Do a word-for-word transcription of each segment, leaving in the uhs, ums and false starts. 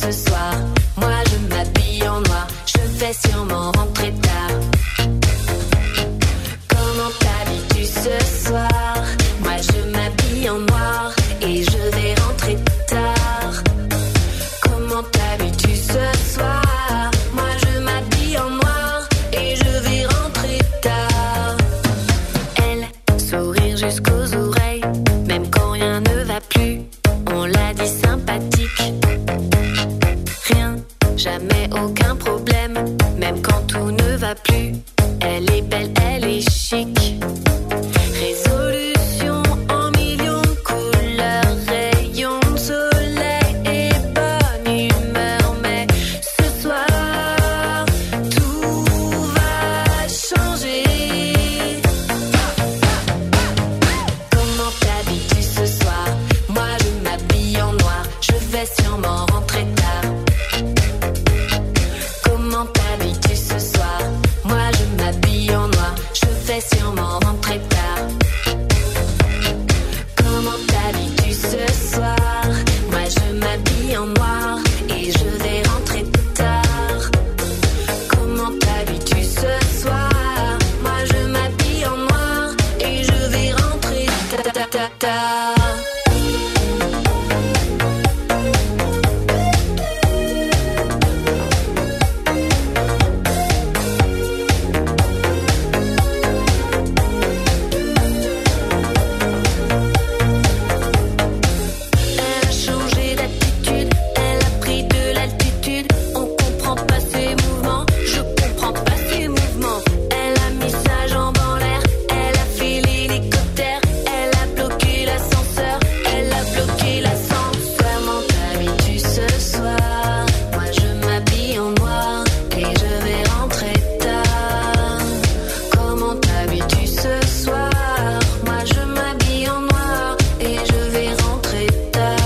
ce soir? Moi je m'habille en noir, je vais sûrement rentrer tard. Comment t'habilles-tu ce soir? Moi je m'habille en noir et je vais rentrer tard. Comment t'habilles-tu ce soir? Moi je m'habille en noir et je vais rentrer tard. Elle, sourire jusqu'aux oreilles, même quand rien ne va plus. On l'a dit sympathique. Rien, jamais aucun problème, même quand tout ne va plus. Elle est belle, elle est chic. Résolution en millions de couleurs, rayons de soleil et bonne humeur. Mais ce soir, tout va changer. Comment t'habilles-tu ce soir? Moi je m'habille en noir, je vais sûrement rentrer tard. Comment t'habilles-tu ce soir? Moi je m'habille en noir, je vais sûrement rentrer tard. Comment t'habilles-tu ce soir? Moi je m'habille en noir et je vais rentrer tard. Comment t'habilles-tu ce soir? Moi je m'habille en noir et je vais rentrer tard. Elle a changé d'attitude, elle a pris de l'altitude. On comprend pas ses mouvements, je comprends pas ses mouvements. Elle a mis sa jambe en l'air, elle a fait l'hélicoptère. Elle a bloqué l'ascenseur, elle a bloqué l'ascenseur. Comment t'habilles-tu ce soir? Moi je m'habille en noir et je vais rentrer tard. Comment t'habilles-tu ce soir? Moi je m'habille en noir et je vais rentrer tard.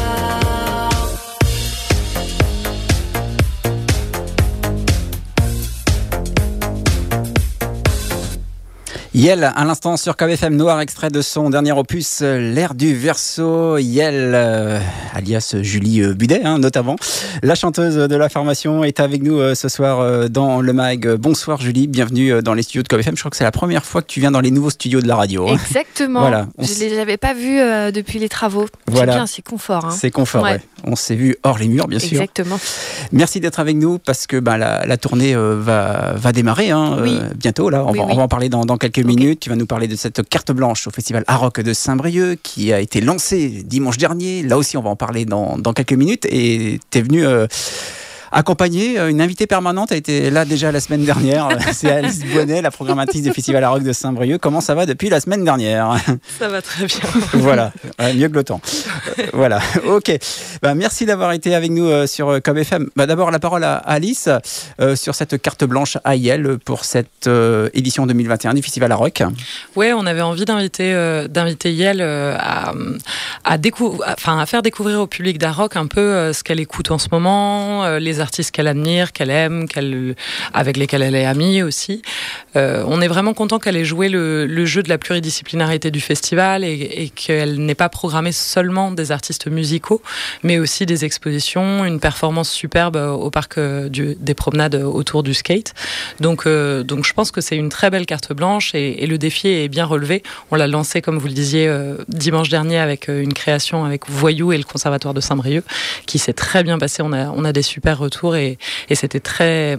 Yel, à l'instant sur K B F M Noir, extrait de son dernier opus, L'air du Verseau. Yel, euh, alias Julie Budet, hein, notamment. La chanteuse de la formation est avec nous euh, ce soir euh, dans le mag. Bonsoir Julie, bienvenue euh, dans les studios de K B F M. Je crois que c'est la première fois que tu viens dans les nouveaux studios de la radio. Hein. Exactement. Voilà, on Je s- ne les avais pas vus euh, depuis les travaux. Voilà. C'est bien, c'est confort. Hein. C'est confort, ouais. Ouais. On s'est vu hors les murs, bien sûr. Exactement. Merci d'être avec nous parce que bah, la, la tournée euh, va, va démarrer hein, Oui. euh, bientôt. Là, on, Oui, va, oui. on va en parler dans, dans quelques minutes. Tu vas nous parler de cette carte blanche au Festival Aroc de Saint-Brieuc qui a été lancée dimanche dernier. Là aussi, on va en parler dans, dans quelques minutes. Et tu es venu euh, accompagner une invitée permanente. Elle était là déjà la semaine dernière. C'est Alice Bonnet, la programmatrice du Festival Aroc de Saint-Brieuc. Comment ça va depuis la semaine dernière? Ça va très bien. Voilà, ouais, mieux que le temps. Euh, voilà, ok. Bah, merci d'avoir été avec nous euh, sur K B F M. Bah, d'abord, la parole à Alice euh, sur cette carte blanche A I L pour cette euh, édition deux mille vingt et un du Festival Aroc. Ouais, on avait envie d'inviter, euh, d'inviter Yel euh, à, à, décou- enfin, à faire découvrir au public d'Aroc un peu euh, ce qu'elle écoute en ce moment, euh, les artistes qu'elle admire, qu'elle aime, qu'elle, avec lesquels elle est amie aussi. Euh, on est vraiment content qu'elle ait joué le, le jeu de la pluridisciplinarité du festival et, et qu'elle n'ait pas programmé seulement des artistes musicaux, mais aussi des expositions, une performance superbe au parc du, des promenades autour du skate. Donc, euh, donc je pense que c'est une très belle carte blanche et, et le défi est bien relevé. On l'a lancé, comme vous le disiez, euh, dimanche dernier avec une création avec Voyou et le Conservatoire de Saint-Brieuc qui s'est très bien passé. On a, on a des super retours et, et c'était très,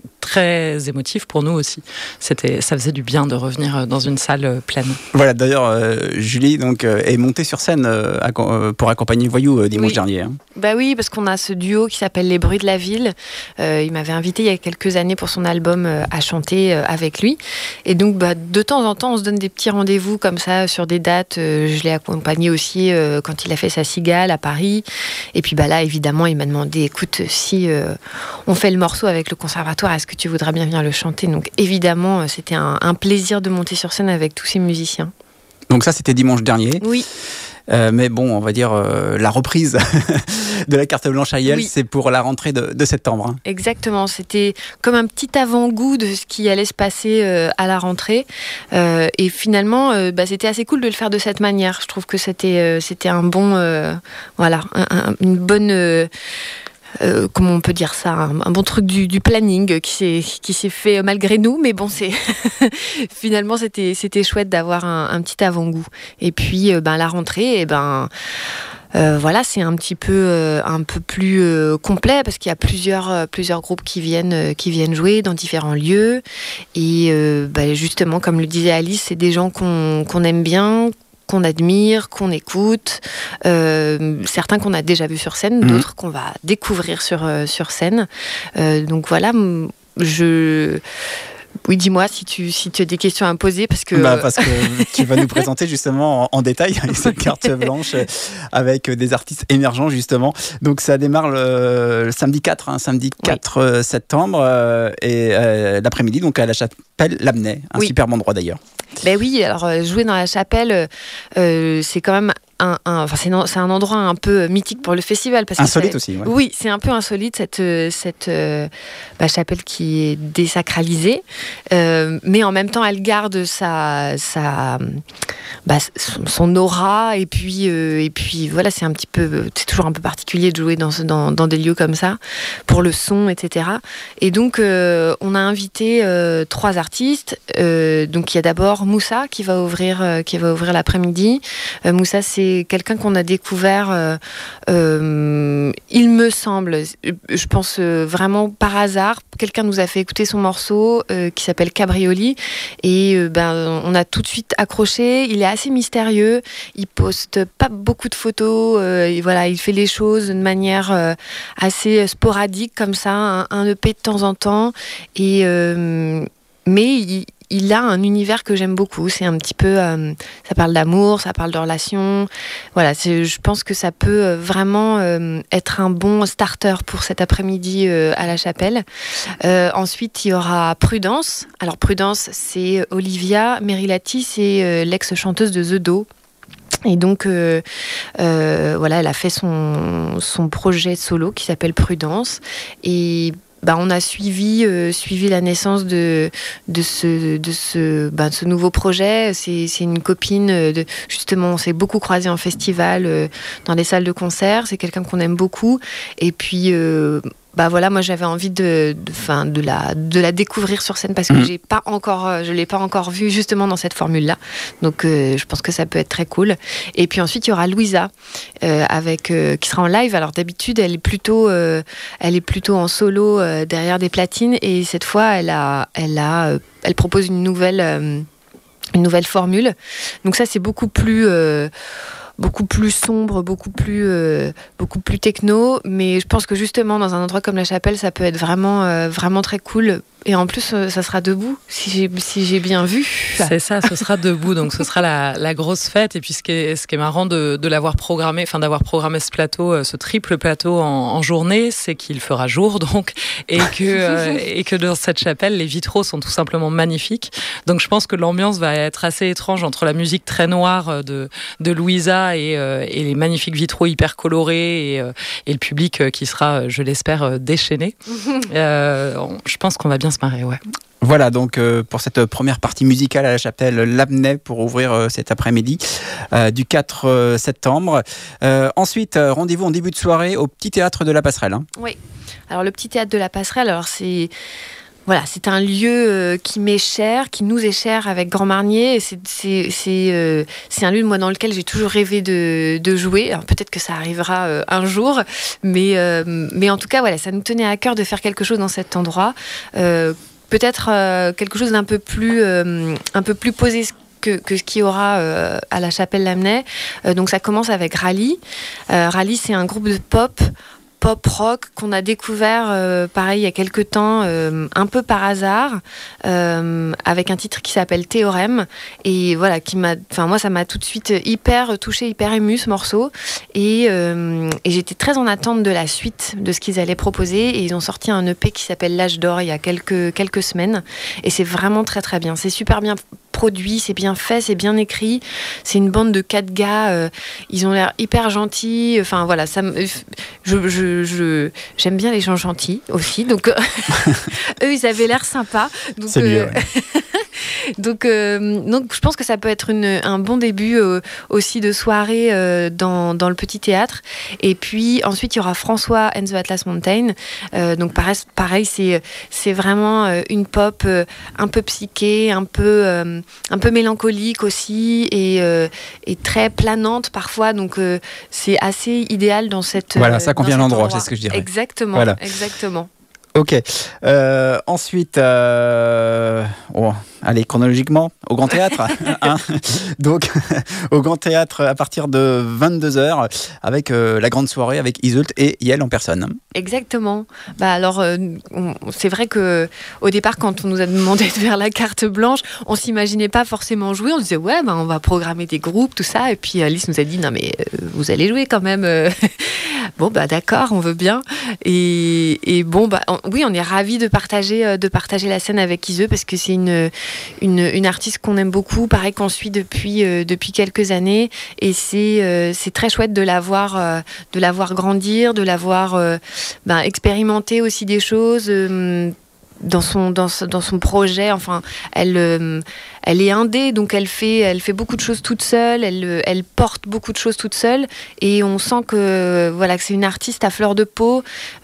très émotif pour nous aussi. C'était, ça faisait du bien de revenir dans une salle pleine. Voilà, d'ailleurs, euh, Julie donc, euh, est montée sur scène euh, acco- pour accompagner Voyou euh, dimanche Oui. dernier. Hein. Bah oui, parce qu'on a ce duo qui s'appelle Les Bruits de la Ville. Euh, il m'avait invité il y a quelques années pour son album euh, à chanter euh, avec lui. Et donc, bah, de temps en temps, on se donne des petits rendez-vous comme ça sur des dates. Euh, je l'ai accompagné aussi euh, quand il a fait sa Cigale à Paris. Et puis bah là, évidemment, il m'a demandé, écoute, si euh, on fait le morceau avec le conservatoire, est-ce que tu voudrais bien venir le chanter? Donc évidemment, c'était un, un plaisir de monter sur scène avec tous ces musiciens. Donc ça, c'était dimanche dernier. Oui. Euh, mais bon, on va dire euh, la reprise de la carte blanche A I L, Oui. c'est pour la rentrée de, de septembre. Hein. Exactement, c'était comme un petit avant-goût de ce qui allait se passer euh, à la rentrée. Euh, et finalement, euh, bah, c'était assez cool de le faire de cette manière. Je trouve que c'était, euh, c'était un bon, euh, voilà, un, un, une bonne... Euh, euh, comment on peut dire ça, un, un bon truc du, du planning qui s'est, qui s'est fait malgré nous, mais bon, c'est finalement c'était, c'était chouette d'avoir un, un petit avant-goût. Et puis, euh, ben, la rentrée, et ben. Euh, voilà, c'est un petit peu, euh, un peu plus euh, complet parce qu'il y a plusieurs, euh, plusieurs groupes qui viennent, euh, qui viennent jouer dans différents lieux. Et euh, bah, justement, comme le disait Alice, c'est des gens qu'on, qu'on aime bien, qu'on admire, qu'on écoute. Euh, certains qu'on a déjà vus sur scène, mmh. d'autres qu'on va découvrir sur, euh, sur scène. Euh, donc voilà, je... Oui, dis-moi si tu, si tu as des questions à me poser. Parce que, bah, parce que tu vas nous présenter justement en, en détail cette carte blanche avec des artistes émergents justement. Donc ça démarre le, le samedi quatre, hein, samedi quatre oui. septembre euh, et euh, l'après-midi donc à la chapelle Lamennais, un oui. superbe endroit d'ailleurs. Ben oui, alors jouer dans la chapelle, euh, c'est quand même un, un, enfin c'est, c'est un endroit un peu mythique pour le festival. Parce insolite que aussi. Ouais. Oui, c'est un peu insolite cette, cette euh, bah, chapelle qui est désacralisée, euh, mais en même temps elle garde sa, sa, bah, son, son aura et puis, euh, et puis voilà, c'est un petit peu, c'est toujours un peu particulier de jouer dans, dans, dans des lieux comme ça, pour le son, et cetera. Et donc euh, on a invité euh, trois artistes. Euh, donc il y a d'abord Moussa qui va ouvrir, euh, qui va ouvrir l'après-midi. Euh, Moussa, c'est quelqu'un qu'on a découvert, euh, euh, il me semble, je pense euh, vraiment par hasard. Quelqu'un nous a fait écouter son morceau euh, qui s'appelle Cabrioli et euh, ben, on a tout de suite accroché. Il est assez mystérieux, il poste pas beaucoup de photos, euh, et voilà, il fait les choses de manière euh, assez sporadique comme ça, un, un E P de temps en temps. Et, euh, mais il Il a un univers que j'aime beaucoup. C'est un petit peu, euh, ça parle d'amour, ça parle de relations. Voilà, c'est, je pense que ça peut vraiment euh, être un bon starter pour cet après-midi euh, à la chapelle. Euh, ensuite, il y aura Prudence. Alors Prudence, c'est Olivia Merilati, c'est euh, l'ex-chanteuse de The Do. Et donc, euh, euh, voilà, elle a fait son, son projet solo qui s'appelle Prudence. Et bah, on a suivi, euh, suivi la naissance de, de, ce, de, ce, bah, de ce nouveau projet. C'est, c'est une copine, de, justement, on s'est beaucoup croisés en festival, euh, dans les salles de concert. C'est quelqu'un qu'on aime beaucoup. Et puis... Euh, Bah voilà, moi j'avais envie de, de, fin, de, la, de la découvrir sur scène parce que mmh. j'ai pas encore, je l'ai pas encore vue justement dans cette formule-là. Donc euh, je pense que ça peut être très cool. Et puis ensuite il y aura Louisa euh, avec, euh, qui sera en live. Alors d'habitude elle est plutôt, euh, elle est plutôt en solo euh, derrière des platines et cette fois elle a, elle a, euh, elle propose une nouvelle, euh, une nouvelle formule. Donc ça c'est beaucoup plus euh, beaucoup plus sombre, beaucoup plus, euh, beaucoup plus techno, mais je pense que justement dans un endroit comme la chapelle, ça peut être vraiment, euh, vraiment très cool. Et en plus, euh, ça sera debout, si j'ai, si j'ai bien vu. C'est ça, ce sera debout, donc ce sera la, la grosse fête. Et puis ce qui est, ce qui est marrant de, de l'avoir programmé, enfin d'avoir programmé ce plateau, ce triple plateau en, en journée, c'est qu'il fera jour, donc, et que, euh, et que dans cette chapelle, les vitraux sont tout simplement magnifiques. Donc je pense que l'ambiance va être assez étrange entre la musique très noire de, de Louisa et, euh, et les magnifiques vitraux hyper colorés et, euh, et le public qui sera, je l'espère, déchaîné. euh, je pense qu'on va bien se marrer, ouais. Voilà donc euh, pour cette première partie musicale à la chapelle Lamennais pour ouvrir euh, cet après-midi euh, du quatre septembre. Euh, ensuite, euh, rendez-vous en début de soirée au Petit Théâtre de la Passerelle. Hein. Oui, alors le Petit Théâtre de la Passerelle, alors c'est... Voilà, c'est un lieu euh, qui m'est cher, qui nous est cher avec Grand Marnier. C'est, c'est, c'est, euh, c'est un lieu moi, dans lequel j'ai toujours rêvé de, de jouer. Alors, peut-être que ça arrivera euh, un jour, mais, euh, mais en tout cas, voilà, ça nous tenait à cœur de faire quelque chose dans cet endroit. Euh, peut-être euh, quelque chose d'un peu plus, euh, un peu plus posé que, que ce qu'il y aura euh, à la chapelle Lamennais. Euh, donc ça commence avec Rally. Euh, Rally, c'est un groupe de pop pop rock qu'on a découvert euh, pareil il y a quelques temps euh, un peu par hasard euh, avec un titre qui s'appelle Théorème et voilà qui m'a enfin moi ça m'a tout de suite hyper touché, hyper ému ce morceau et, euh, et j'étais très en attente de la suite de ce qu'ils allaient proposer et ils ont sorti un E P qui s'appelle L'Âge d'Or il y a quelques, quelques semaines et c'est vraiment très très bien, c'est super bien produit, c'est bien fait, c'est bien écrit, c'est une bande de quatre gars, euh, ils ont l'air hyper gentils, enfin voilà, ça me, je, je, je, j'aime bien les gens gentils aussi, donc eux ils avaient l'air sympas, donc, c'est mieux, euh, ouais. donc, euh, donc, je pense que ça peut être une, un bon début euh, aussi de soirée euh, dans, dans le petit théâtre. Et puis ensuite, il y aura François and the Atlas Mountain. Euh, donc pareil, pareil c'est, c'est vraiment euh, une pop euh, un peu psyché, un peu, euh, un peu mélancolique aussi, et, euh, et très planante parfois. Donc euh, c'est assez idéal dans cette. Voilà, ça convient à l'endroit, endroit. c'est ce que je dirais. Exactement, voilà. exactement. Ok. Euh, ensuite, euh, oh, allez, chronologiquement, au Grand Théâtre. hein Donc, au Grand Théâtre à partir de vingt-deux heures, avec euh, la grande soirée avec Iseult et Yael en personne. Exactement. Bah alors, euh, on, c'est vrai que au départ, quand on nous a demandé de faire la carte blanche, on s'imaginait pas forcément jouer. On disait ouais, bah, on va programmer des groupes, tout ça. Et puis Alice nous a dit non mais euh, vous allez jouer quand même. Bon bah d'accord, on veut bien. Et, et bon bah on, oui, on est ravis de partager de partager la scène avec Iseult parce que c'est une une, une artiste qu'on aime beaucoup, pareil qu'on suit depuis euh, depuis quelques années. Et c'est euh, c'est très chouette de la voir euh, de la voir grandir, de la voir euh, ben, expérimenter aussi des choses. Euh, dans son dans dans son projet, enfin elle euh, elle est indé, donc elle fait elle fait beaucoup de choses toute seule, elle elle porte beaucoup de choses toute seule, et on sent que voilà que c'est une artiste à fleur de peau.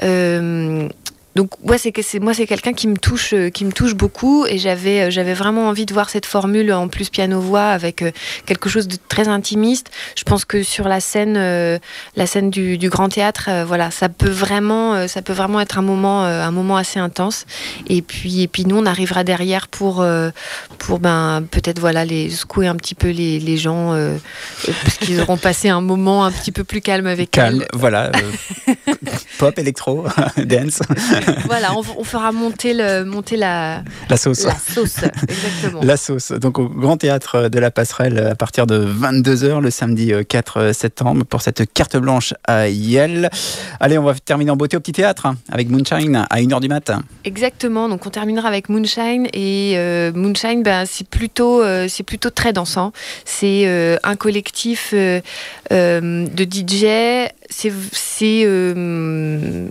Euh, Donc ouais, c'est que c'est moi c'est quelqu'un qui me touche euh, qui me touche beaucoup, et j'avais euh, j'avais vraiment envie de voir cette formule en plus piano voix avec euh, quelque chose de très intimiste. Je pense que sur la scène euh, la scène du, du Grand Théâtre, euh, voilà, ça peut vraiment euh, ça peut vraiment être un moment euh, un moment assez intense. Et puis et puis nous on arrivera derrière pour euh, pour ben peut-être voilà les secouer un petit peu les les gens euh, parce qu'ils auront passé un moment un petit peu plus calme avec calme, elle. Voilà. Euh, pop, électro, dance. Voilà, on, on fera monter, le, monter la, la sauce. La sauce, exactement. La sauce. Donc au Grand Théâtre de la Passerelle à partir de vingt-deux heures le samedi quatre septembre pour cette carte blanche à Yael. Allez, on va terminer en beauté au Petit Théâtre avec Moonshine à une heure du matin. Exactement, donc on terminera avec Moonshine, et euh, Moonshine, ben, c'est, plutôt, euh, c'est plutôt très dansant. C'est euh, un collectif euh, euh, de D J, c'est... c'est euh,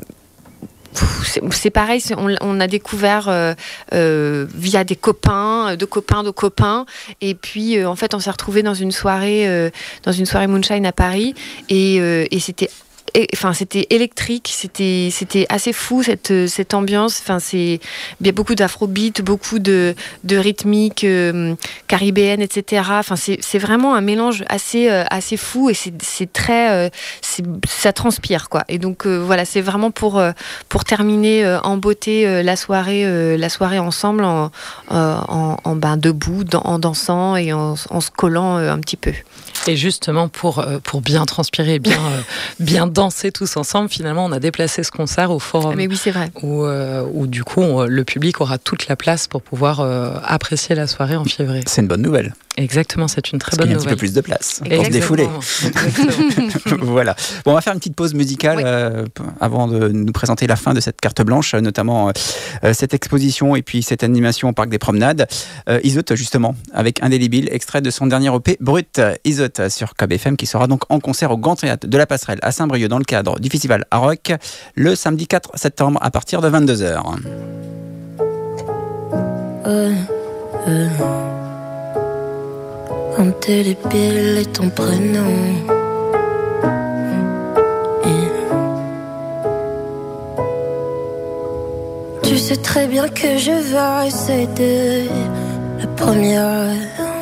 C'est, c'est pareil, c'est, on, on a découvert euh, euh, via des copains, de copains de copains, et puis euh, en fait on s'est retrouvés dans une soirée, euh, dans une soirée Moonshine à Paris, et, euh, et c'était Et, enfin, c'était électrique, c'était, c'était assez fou cette, cette ambiance. Enfin, c'est il y a beaucoup d'afrobeat, beaucoup de, de rythmique euh, caribéenne, et cetera. Enfin, c'est, c'est vraiment un mélange assez, euh, assez fou, et c'est, c'est très, euh, c'est, ça transpire quoi. Et donc euh, voilà, c'est vraiment pour, euh, pour terminer euh, en beauté euh, la soirée, euh, la soirée ensemble, en, euh, en, en ben, debout, dans, en dansant et en, en se collant euh, un petit peu. Et justement, pour, pour bien transpirer, bien, bien danser tous ensemble, finalement, on a déplacé ce concert au Forum. Mais oui, c'est vrai. Où, euh, où du coup, on, le public aura toute la place pour pouvoir euh, apprécier la soirée en février. C'est une bonne nouvelle. Exactement, c'est une très Parce bonne qu'il y a nouvelle. un petit peu plus de place Exactement. pour se défouler. Exactement. Voilà. Bon, on va faire une petite pause musicale oui. euh, avant de nous présenter la fin de cette carte blanche, notamment euh, cette exposition et puis cette animation au Parc des Promenades. Euh, Iseult, justement, avec Indélébile, extrait de son dernier E P Brut. Iseult sur K B F M, qui sera donc en concert au Grand Théâtre de la Passerelle à Saint-Brieuc dans le cadre du festival Aroc le samedi quatre septembre à partir de vingt-deux heures. Euh, euh. Indélébile est ton prénom. Et tu sais très bien que je vais céder la première.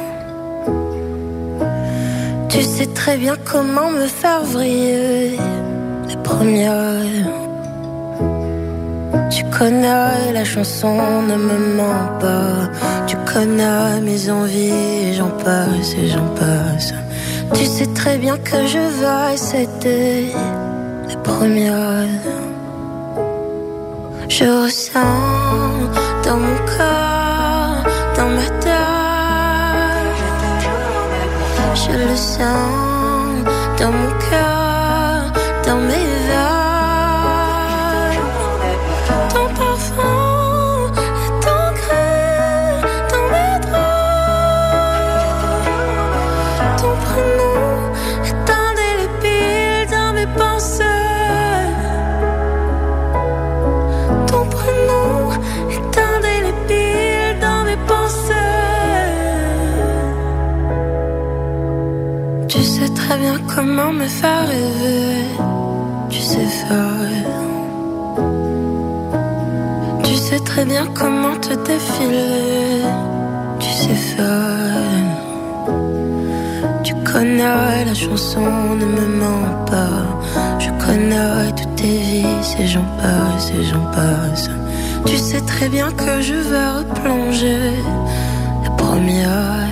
Tu sais très bien comment me faire vriller la première. Tu connais la chanson, ne me mens pas. Tu connais mes envies, j'en passe et j'en passe. Tu sais très bien que je vais céder la première. Je ressens dans mon corps, dans ma tête. Je le sens dans mon cœur, dans mes veines. Ton prénom est indélébile dans mes pensées. bien comment me faire rêver. Tu sais faire. Tu sais très bien comment te défiler. Tu sais faire. Tu connais la chanson, ne me mens pas. Je connais toutes tes vies, et j'en passe, et j'en passe. Tu sais très bien que je vais replonger la première.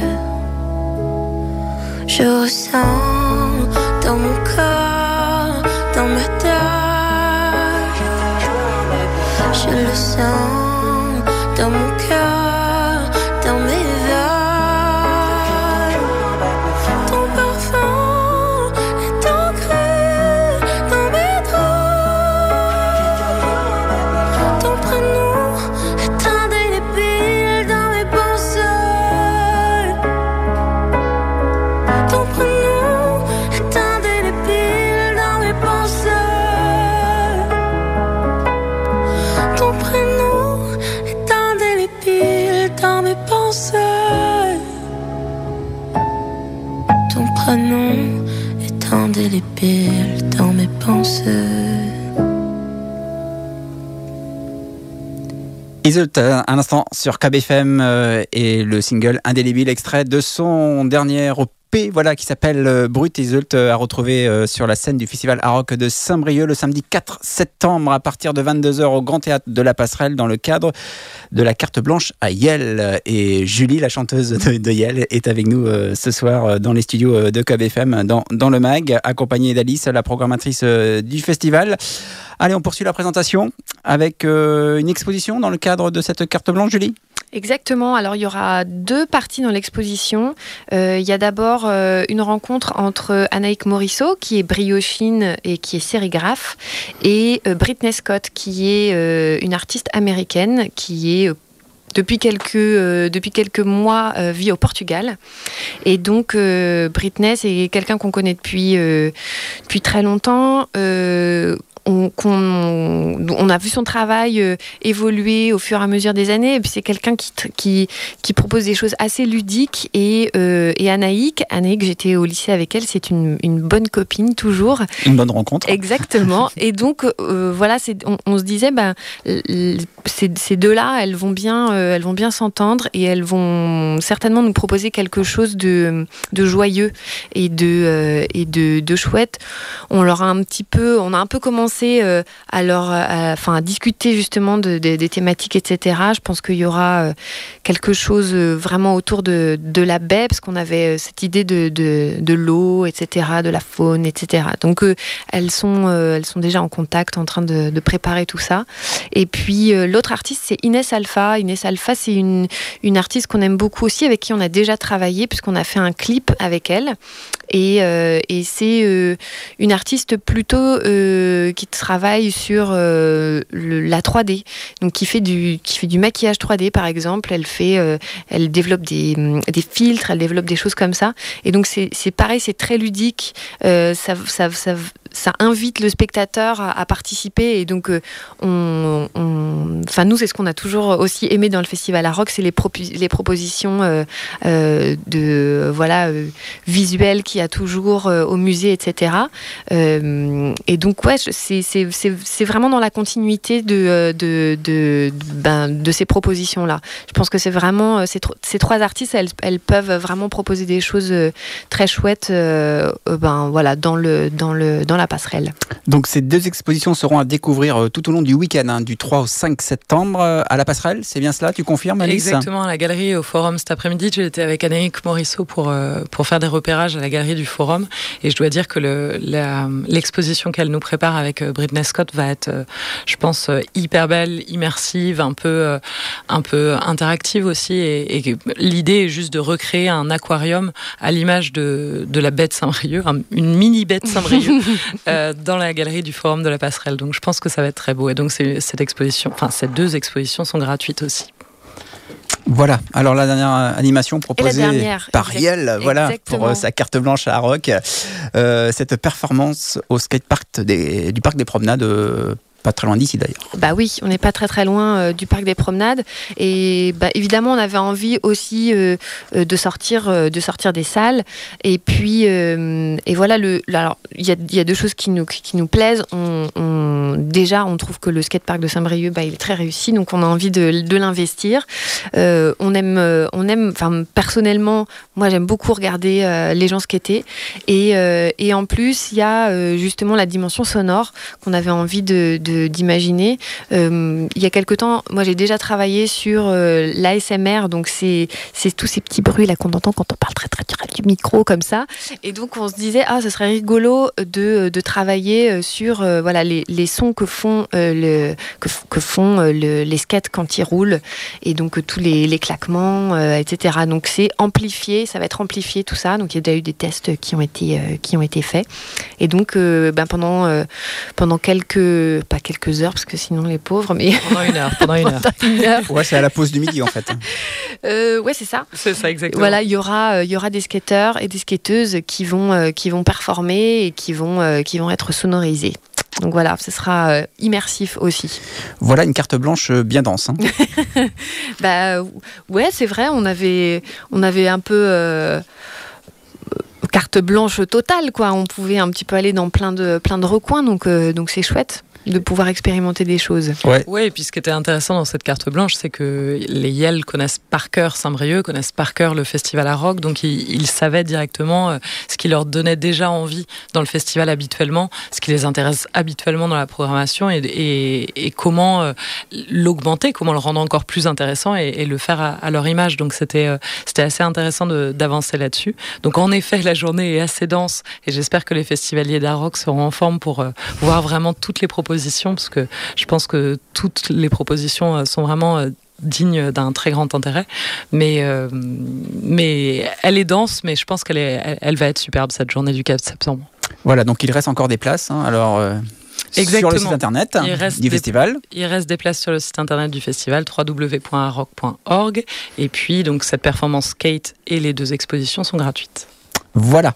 Je ressens dans mon corps, dans ma tête. Je le sens dans mon cœur, dans mes veines. Ton parfum est ancré dans mes draps. Ton prénom est indélébile dans mes pensées. Ton prénom est indélébile dans mes pensées. Ton prénom est indélébile dans mes pensées. Ton prénom est indélébile dans mes pensées. Iseult, un instant sur K B F M euh, et le single Indélébile, extrait de son dernier E P, voilà, qui s'appelle euh, Brut. Iseult euh, à retrouver euh, sur la scène du Festival Aroc de Saint-Brieuc le samedi quatre septembre à partir de vingt-deux heures au Grand Théâtre de la Passerelle dans le cadre de la carte blanche à Yel. Et Julie, la chanteuse de, de Yel, est avec nous euh, ce soir euh, dans les studios euh, de K B F M dans, dans le mag, accompagnée d'Alice, la programmatrice euh, du festival. Allez, on poursuit la présentation avec euh, une exposition dans le cadre de cette carte blanche, Julie. Exactement. Alors, il y aura deux parties dans l'exposition. Euh, il y a d'abord euh, une rencontre entre Anaïk Morisseau, qui est briochine et qui est sérigraphe, et euh, Britney Scott, qui est euh, une artiste américaine, qui est euh, Depuis quelques, euh, depuis quelques mois, euh, vit au Portugal. Et donc, euh, Britney, c'est quelqu'un qu'on connaît depuis, euh, depuis très longtemps. Euh, on, qu'on, on a vu son travail euh, évoluer au fur et à mesure des années. Et puis, c'est quelqu'un qui, qui, qui propose des choses assez ludiques. Et, euh, et Anaïk, Anaïk, j'étais au lycée avec elle, c'est une, une bonne copine, toujours. Une bonne rencontre. Exactement. Et donc, euh, voilà, c'est, on, on se disait, ben, ces, ces deux-là, elles vont bien... Euh, elles vont bien s'entendre et elles vont certainement nous proposer quelque chose de, de joyeux et de, euh, et de, de chouette. On leur a un petit peu, on a un peu commencé euh, à leur, à, enfin, à discuter justement de, de, des thématiques, et cetera. Je pense qu'il y aura euh, quelque chose vraiment autour de, de la baie, parce qu'on avait cette idée de, de, de l'eau, et cetera, de la faune, et cetera. Donc euh, elles sont, euh, elles sont déjà en contact, en train de, de préparer tout ça. Et puis euh, l'autre artiste, c'est Inès Alpha. Inès Alpha, c'est une, une artiste qu'on aime beaucoup aussi, avec qui on a déjà travaillé, puisqu'on a fait un clip avec elle. Et, euh, et c'est euh, une artiste plutôt euh, qui travaille sur euh, le, la trois D, donc qui fait du qui fait du maquillage trois D par exemple. Elle fait, euh, elle développe des, des filtres, elle développe des choses comme ça. Et donc c'est c'est pareil, c'est très ludique. Euh, ça ça ça ça invite le spectateur à, à participer. Et donc euh, on, on, enfin nous c'est ce qu'on a toujours aussi aimé dans le festival Aroc, c'est les propu- les propositions euh, euh, de voilà euh, visuelles qui a toujours euh, au musée, et cetera. Euh, et donc ouais, c'est, c'est, c'est, c'est vraiment dans la continuité de, de, de, de, ben, de ces propositions-là. Je pense que c'est vraiment, ces, ces trois artistes, elles, elles peuvent vraiment proposer des choses très chouettes euh, ben, voilà, dans, le, dans, le, dans la passerelle. Donc ces deux expositions seront à découvrir tout au long du week-end, hein, du trois au cinq septembre à la passerelle, c'est bien cela, tu confirmes, Alice ? Exactement, à la galerie, au Forum cet après-midi. J'étais avec Anaïk Morisseau pour, euh, pour faire des repérages à la galerie du Forum, et je dois dire que le, la, l'exposition qu'elle nous prépare avec Britney Scott va être, je pense, hyper belle, immersive, un peu, un peu interactive aussi, et, et l'idée est juste de recréer un aquarium à l'image de, de la baie de Saint-Brieuc, une mini baie de Saint-Brieuc euh, dans la galerie du Forum de la Passerelle. Donc je pense que ça va être très beau, et donc c'est, cette exposition, enfin ces deux expositions sont gratuites aussi. Voilà, alors la dernière animation proposée dernière, par exact, Yel, voilà, exactement. pour euh, sa carte blanche à Aroc. Euh, cette performance au skatepark des, du Parc des Promenades, euh, pas très loin d'ici d'ailleurs. Bah oui, on n'est pas très très loin euh, du parc des Promenades et bah, évidemment on avait envie aussi euh, euh, de sortir euh, de sortir des salles et puis euh, et voilà le alors il y a il y a deux choses qui nous qui nous plaisent. On, on déjà on trouve que le skatepark de Saint-Brieuc bah, il est très réussi, donc on a envie de, de l'investir. Euh, on aime euh, on aime enfin personnellement moi j'aime beaucoup regarder euh, les gens skater et euh, et en plus il y a euh, justement la dimension sonore qu'on avait envie de, de De, d'imaginer. Euh, il y a quelque temps, moi j'ai déjà travaillé sur euh, l'A S M R, donc c'est, c'est tous ces petits bruits là qu'on entend quand on parle très très très du micro comme ça. Et donc on se disait ah ce serait rigolo de, de travailler sur euh, voilà les, les sons que font euh, le que, que font euh, le, les skates quand ils roulent et donc euh, tous les, les claquements euh, et cetera. Donc c'est amplifié, ça va être amplifié tout ça. Donc il y a déjà eu des tests qui ont été euh, qui ont été faits. Et donc euh, ben pendant euh, pendant quelques pas quelques heures parce que sinon les pauvres mais pendant une heure pendant une heure, pendant une heure. Ouais, c'est à la pause du midi en fait. euh, ouais c'est ça c'est ça exactement. Voilà, il y aura il y aura des skateurs et des skateuses qui vont euh, qui vont performer et qui vont euh, qui vont être sonorisés. Donc voilà, ce sera euh, immersif aussi. Voilà une carte blanche bien dense. Hein. bah ouais, c'est vrai, on avait on avait un peu euh, carte blanche totale quoi. On pouvait un petit peu aller dans plein de plein de recoins, donc euh, donc c'est chouette de pouvoir expérimenter des choses. Ouais. Ouais, et puis ce qui était intéressant dans cette carte blanche, c'est que les Yel connaissent par cœur Saint-Brieuc, connaissent par cœur le festival à rock, donc ils, ils savaient directement ce qui leur donnait déjà envie dans le festival habituellement, ce qui les intéresse habituellement dans la programmation et, et, et comment euh, l'augmenter, comment le rendre encore plus intéressant et, et le faire à, à leur image. Donc c'était, euh, c'était assez intéressant de, d'avancer là-dessus. Donc en effet, la journée est assez dense et j'espère que les festivaliers d'art rock seront en forme pour euh, voir vraiment toutes les propositions, parce que je pense que toutes les propositions sont vraiment dignes d'un très grand intérêt. Mais, euh, mais elle est dense, mais je pense qu'elle est, elle, elle va être superbe cette journée du quatre septembre. Voilà, donc il reste encore des places. Hein, alors. Euh... Exactement. Sur le site internet du des, festival. Il reste des places sur le site internet du festival, w w w point aroc point org. Et puis, donc, cette performance skate et les deux expositions sont gratuites. Voilà.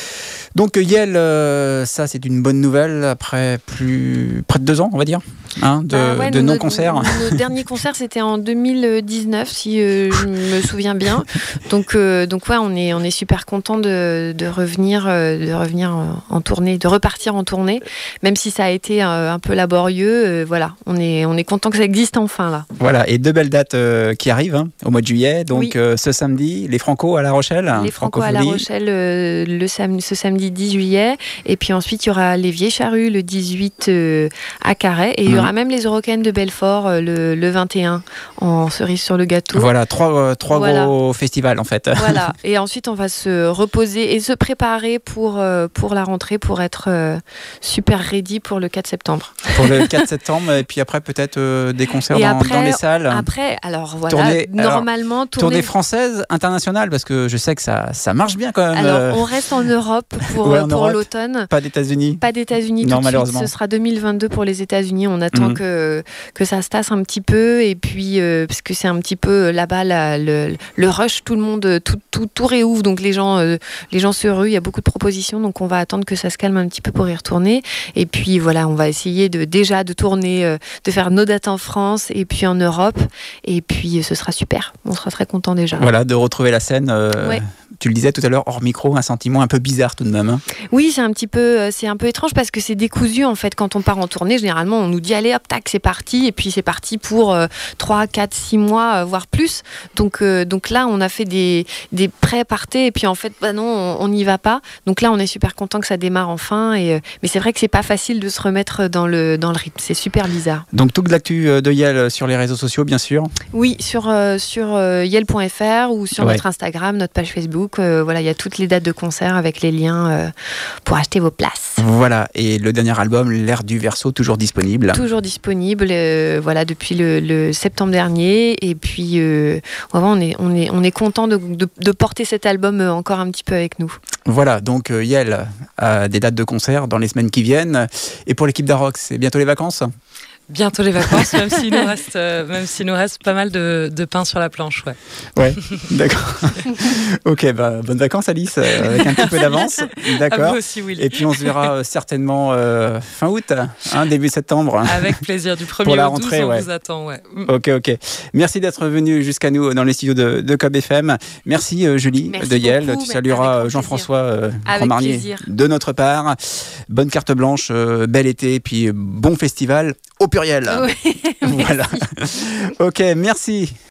Donc Yel, euh, ça c'est une bonne nouvelle après plus près de deux ans, on va dire, hein, de, ah ouais, de nos, non-concerts. Notre dernier concert c'était en deux mille dix-neuf, si euh, je me souviens bien. Donc euh, donc ouais, on est on est super content de, de revenir euh, de revenir en tournée, de repartir en tournée, même si ça a été euh, un peu laborieux. Euh, voilà, on est on est content que ça existe enfin là. Voilà, et deux belles dates euh, qui arrivent hein, au mois de juillet. Donc oui. euh, ce samedi, les Franco à La Rochelle. Les Franco à La Rochelle euh, le sam- ce samedi dix juillet, et puis ensuite il y aura les Vieilles Charrues le dix-huit euh, à Carhaix, et il y aura mmh. même les Eurocaines de Belfort euh, le, le vingt et un en cerise sur le gâteau. Voilà, trois, euh, trois voilà. gros festivals en fait. Voilà, et ensuite on va se reposer et se préparer pour, euh, pour la rentrée, pour être euh, super ready pour le quatre septembre. Pour le quatre septembre, et puis après peut-être euh, des concerts dans, après, dans les salles. Après, alors voilà, tournée, normalement alors, tournée... tournée française, internationale, parce que je sais que ça, ça marche bien quand même. Alors on reste en Europe pour, ouais, en pour Europe, l'automne. Pas d'États-Unis. Pas d'États-Unis non, tout malheureusement. de suite. Ce sera deux mille vingt-deux pour les États-Unis. On attend mmh. que, que ça se tasse un petit peu, et puis euh, parce que c'est un petit peu là-bas là, le, le rush, tout le monde, tout, tout, tout réouvre, donc les gens, euh, les gens se ruent. Il y a beaucoup de propositions, donc on va attendre que ça se calme un petit peu pour y retourner. Et puis voilà, on va essayer de déjà de tourner, euh, de faire nos dates en France et puis en Europe. Et puis ce sera super. On sera très content déjà. Voilà, de retrouver la scène. Euh, ouais. Tu le disais tout à l'heure hors micro, un sentiment un peu bizarre tout de même. Hein. Oui, c'est un petit peu, c'est un peu étrange parce que c'est décousu en fait. Quand on part en tournée, généralement, on nous dit allez hop, tac, c'est parti, et puis c'est parti pour euh, trois, quatre, six mois, euh, voire plus. Donc, euh, donc là, on a fait des, des pré-partés, et puis en fait, bah non, on n'y va pas. Donc là, on est super content que ça démarre enfin. Et, euh, mais c'est vrai que c'est pas facile de se remettre dans le, dans le rythme. C'est super bizarre. Donc toute l'actu de Yel sur les réseaux sociaux, bien sûr. Oui, sur, euh, sur euh, yel point f r ou sur ouais. notre Instagram, notre page Facebook. Euh, voilà, il y a toutes les dates de concert avec les liens euh, pour acheter vos places. Voilà, et le dernier album, L'Air du Verseau, toujours disponible. Toujours disponible, euh, voilà, depuis le, le septembre dernier. Et puis, euh, vraiment, on est, on est, on est content de, de, de porter cet album encore un petit peu avec nous. Voilà, donc euh, Yel a des dates de concert dans les semaines qui viennent. Et pour l'équipe d'Aroc, c'est bientôt les vacances ? Bientôt les vacances, même s'il nous reste, euh, même s'il nous reste pas mal de, de pain sur la planche, ouais. Ouais, d'accord. Ok, bah, bonnes vacances Alice, euh, avec un petit peu d'avance. D'accord. À vous aussi, Willy. Et puis on se verra euh, certainement euh, fin août, hein, début septembre. Avec plaisir, du premier Pour la au douze, rentrée, on ouais. vous attend, ouais. Ok, ok. Merci d'être venu jusqu'à nous dans les studios de, de Cob F M. Merci euh, Julie Merci de Yel. beaucoup, Tu mais salueras avec grand Jean-François euh, Avec Grand-Marnier plaisir. de notre part. Bonne carte blanche, euh, bel été, et puis bon festival au pluriel. Oui. Voilà. Ok, merci.